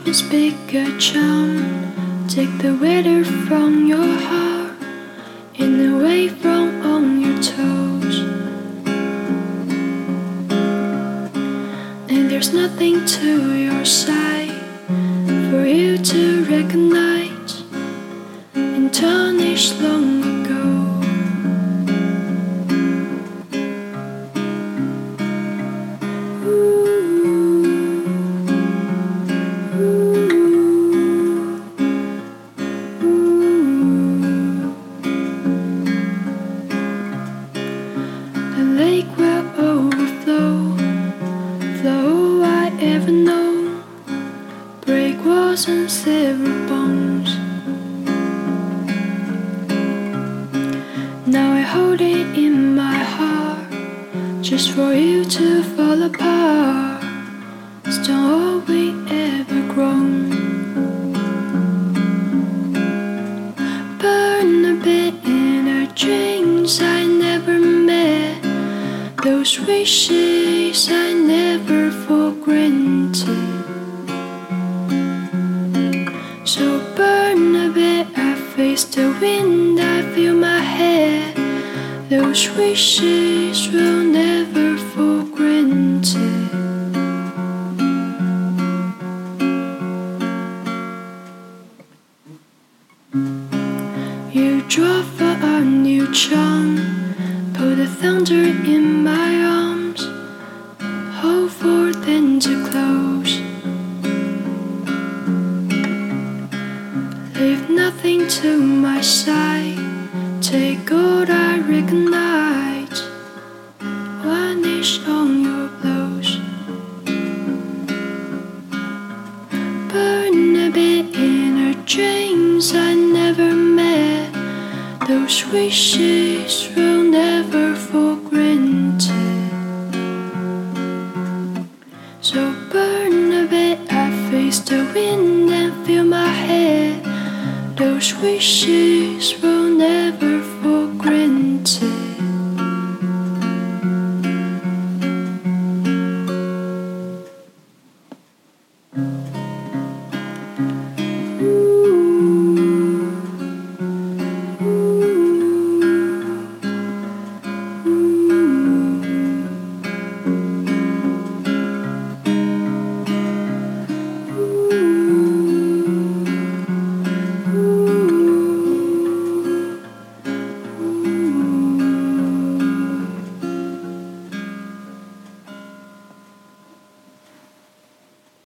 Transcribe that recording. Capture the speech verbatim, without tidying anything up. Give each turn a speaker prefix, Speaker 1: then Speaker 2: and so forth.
Speaker 1: and speak a charm. Take the weather from your heart and away from on your toes. And there's nothing to your side for you to recognize and tarnish long ago. The lake will overflow, flow I ever know, break walls and sever bones. Now I hold it in my heart, just for you to fall apart. Stone all we ever grown. Burn a bit in our dreams I never met, those wishes I never for granted. So burn a bit, I face the wind, I feel my head, those wishes will never for granted. You draw for a new charm, put the thunder in my arms, hold for then to close. Leave nothing to my side, take all I recognize, vanish on your blows. Burn a bit in our dreams I never met, those wishes will never for granted. So burn a bit, I face the wind and feel my head, those wishes